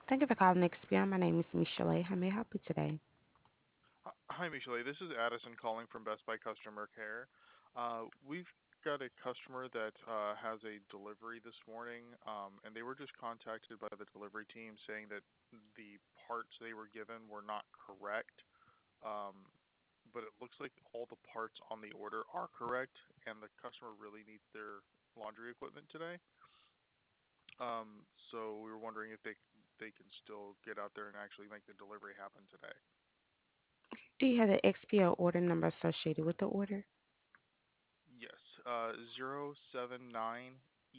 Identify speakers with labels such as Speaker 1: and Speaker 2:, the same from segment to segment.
Speaker 1: Thank you for calling XPR. My name is Michelle. How may I help you today?
Speaker 2: Hi, Michelle. This is Addison calling from Best Buy Customer Care. We've got a customer that has a delivery this morning, and they were just contacted by the delivery team saying that the parts they were given were not correct. Um, but it looks like all the parts on the order are correct, and the customer really needs their laundry equipment today. So we were wondering if they can still get out there and actually make the delivery happen today.
Speaker 1: Do you have the XPO order number associated with the order?
Speaker 2: Yes, 079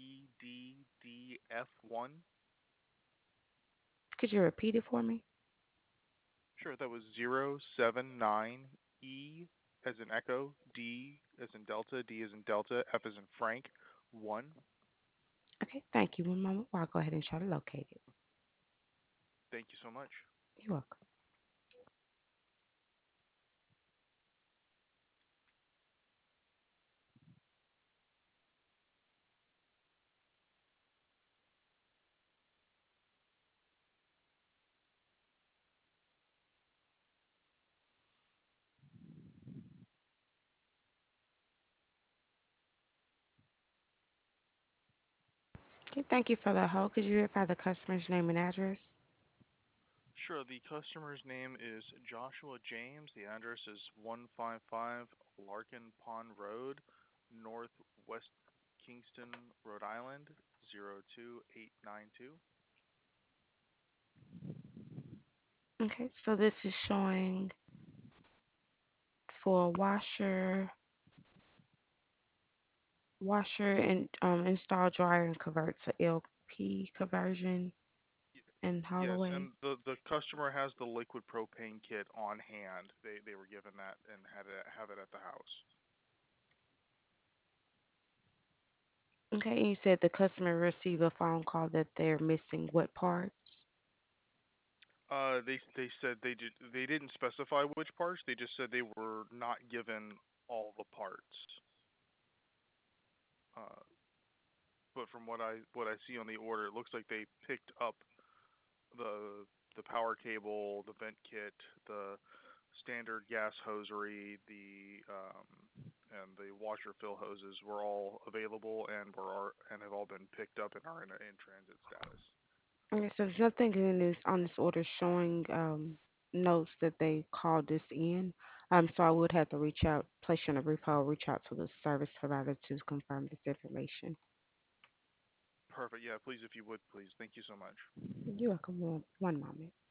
Speaker 2: EDDF1.
Speaker 1: Could you repeat it for me?
Speaker 2: Sure, that was 079 E as in Echo, D as in Delta, D as in Delta, F as in Frank, 1.
Speaker 1: Okay, thank you. One moment while I go ahead and try to locate it.
Speaker 2: Thank you so much.
Speaker 1: You're welcome. Okay, thank you for the hold. Could you verify the customer's name and address?
Speaker 2: Sure, the customer's name is Joshua James. The address is 155 Larkin Pond Road, Northwest Kingston, Rhode Island, 02892.
Speaker 1: Okay, so this is showing for washer and install dryer and convert to LP conversion in
Speaker 2: Yes,
Speaker 1: Holloway.
Speaker 2: and the customer has the liquid propane kit on hand. They were given that and had it have it at the house.
Speaker 1: Okay, and you said the customer received a phone call that they're missing what parts?
Speaker 2: They said they didn't specify which parts. They just said they were not given all the parts. Uh, but from what I see on the order, it looks like they picked up the the power cable, the vent kit, the standard gas hosiery, the and the washer fill hoses were all available and have all been picked up and are in transit status.
Speaker 1: Okay, so there's nothing in this on this order showing notes that they called this in. So I would have to reach out, place you on a brief hold, reach out to the service provider to confirm this information.
Speaker 2: Perfect. Yeah, please, if you would, please. Thank you so much.
Speaker 1: You're welcome. One moment.